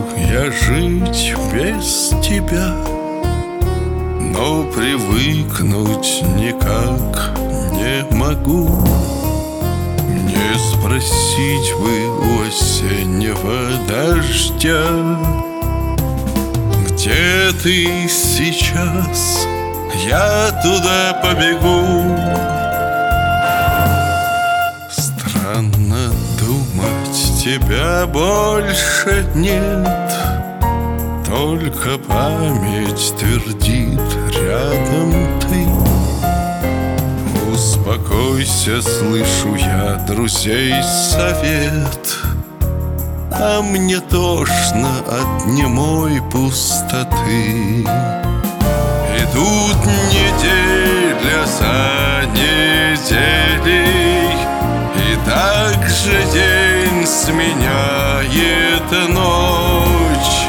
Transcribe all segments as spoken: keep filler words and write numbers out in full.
я жить без тебя, но привыкнуть никак не могу. Не спросить бы у осеннего дождя, где ты сейчас, я туда побегу. Странно думать, тебя больше нет, только память твердит рядом ты. Успокойся, слышу я друзей совет, а мне тошно от немой пустоты. Идут неделя за неделей, и так же день сменяет ночь.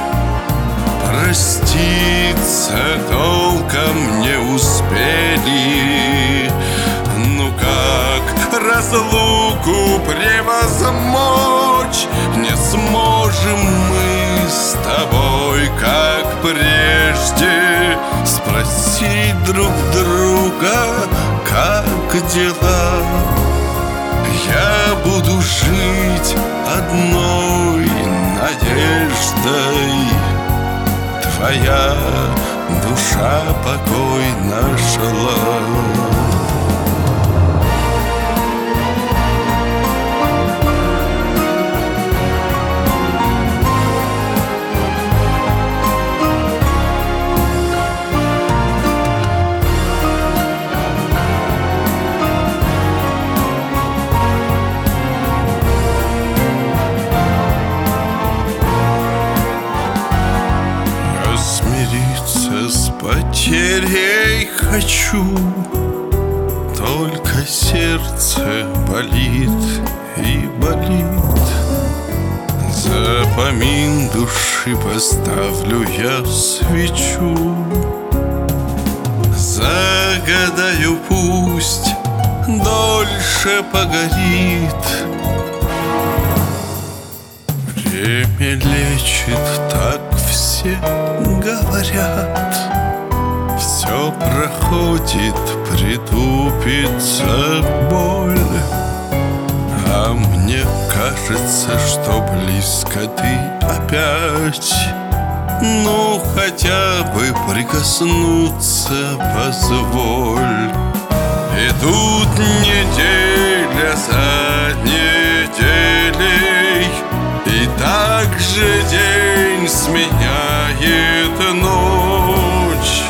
Проститься толком не успели, ну как разлуку превозмочь? Не сможем мы с тобой, как прежде, спросить друг друга, как дела. Я буду жить одной надеждой, твоя душа покой нашла. С потерей хочу, только сердце болит и болит. За помин души поставлю я свечу, загадаю, пусть дольше погорит. Время лечит, так все говорят, все проходит, притупится боль. А мне кажется, что близко ты опять. Ну, хотя бы прикоснуться позволь. Идут неделя за неделей, и так же день сменяет ночь.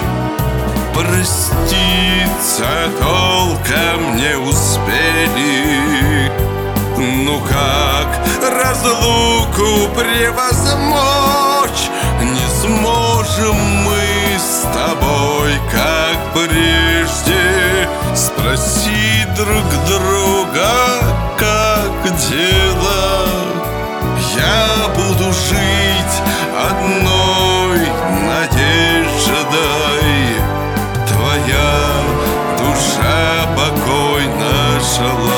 Проститься толком не успели, ну как разлуку превозмочь? Не сможем мы с тобой, как прежде, спросить друг друга, как дела. Я буду жить одной надеждой, твоя душа покой нашла.